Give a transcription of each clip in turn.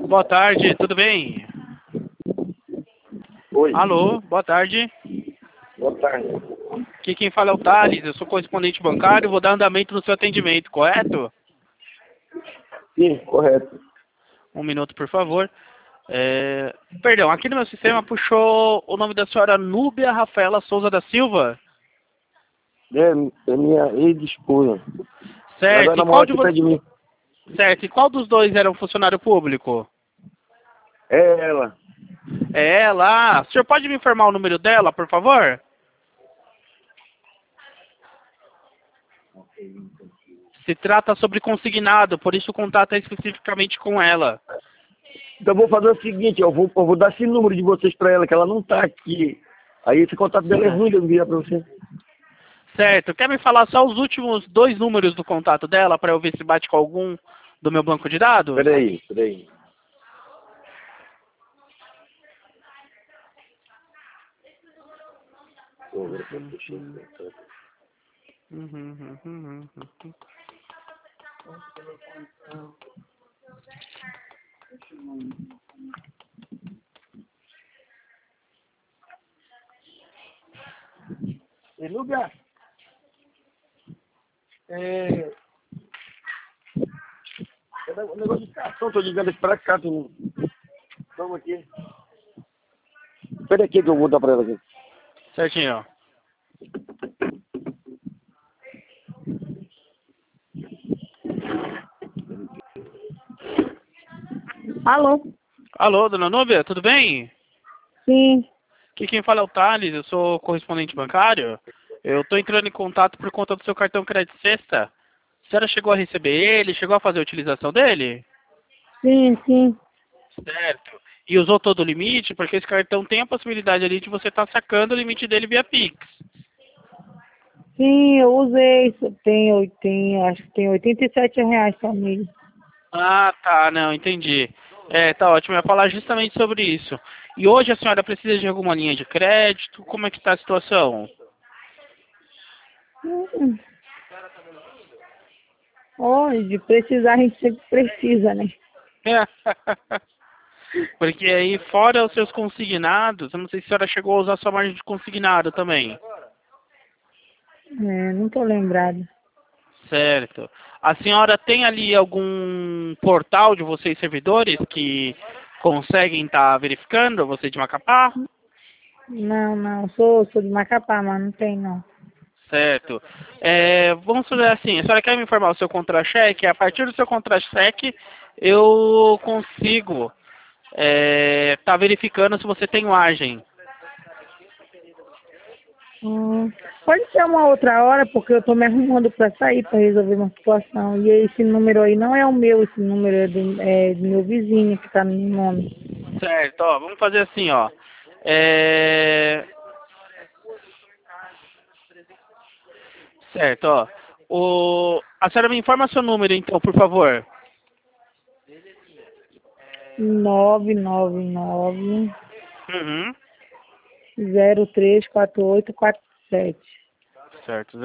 Boa tarde, tudo bem? Oi, Alô, boa tarde. boa tarde. Aqui quem fala é o Thales, eu sou correspondente bancário, vou dar andamento no seu atendimento, correto? Sim, correto. Um minuto, por favor. Perdão, aqui no meu sistema puxou o nome da senhora Núbia Rafaela Souza da Silva. É minha ex-esposa. Ela Certo, agora e mora qual de aqui perto vocês... de mim. Certo, e qual dos dois era um funcionário público? É ela. É ela. O senhor pode me informar o número dela, por favor? Se trata sobre consignado, por isso o contato é especificamente com ela. Então eu vou fazer o seguinte, eu vou dar esse número de vocês pra ela, que ela não tá aqui. Aí esse contato dela é ruim de eu enviar pra você. Certo. Quer me falar só os últimos dois números do contato dela para eu ver se bate com algum do meu banco de dados? Peraí. Em lugar. O negócio de cartão, tô ligando aqui pra cá, tem. Vamos aqui. Espera aqui que eu vou dar pra ela aqui. Certinho. Alô? Alô, dona Núbia, tudo bem? Sim. Aqui quem fala é o Thales, eu sou correspondente bancário. Eu estou entrando em contato por conta do seu cartão Crédito Sexta. A senhora chegou a receber ele? Chegou a fazer a utilização dele? Sim. Certo. E usou todo o limite? Porque esse cartão tem a possibilidade ali de você estar sacando o limite dele via Pix. Sim, eu usei. Acho que tem R$ 87 comigo. Ah, tá, não, entendi. Tá ótimo, eu ia falar justamente sobre isso. E hoje a senhora precisa de alguma linha de crédito? Como é que está a situação? Hum. De precisar, a gente sempre precisa, né? Porque aí, fora os seus consignados, eu não sei se a senhora chegou a usar sua margem de consignado também. Não tô lembrada. Certo. A senhora tem ali algum portal de vocês servidores que conseguem estar verificando, você de Macapá? Não. Sou de Macapá, mas não tem, não. Certo. Vamos fazer assim, a senhora quer me informar o seu contra-cheque? A partir do seu contra-cheque, eu consigo tá verificando se você tem margem. Pode ser uma outra hora, porque eu tô me arrumando pra sair, pra resolver uma situação. E esse número aí não é o meu, esse número é do meu vizinho que tá no meu nome. Certo, ó, vamos fazer assim, ó. É, Certo, ó. A senhora me informa seu número, então, por favor. 999 Uhum. 034847. Certo,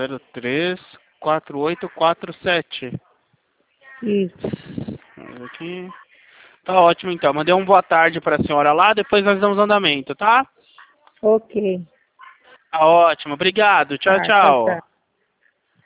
034847. Isso. Vamos aqui. Tá ótimo, então. Mandei um boa tarde para a senhora lá, depois nós damos andamento, tá? Ok. Tá ótimo, obrigado. Tchau, Tá, tchau, tchau. tchau.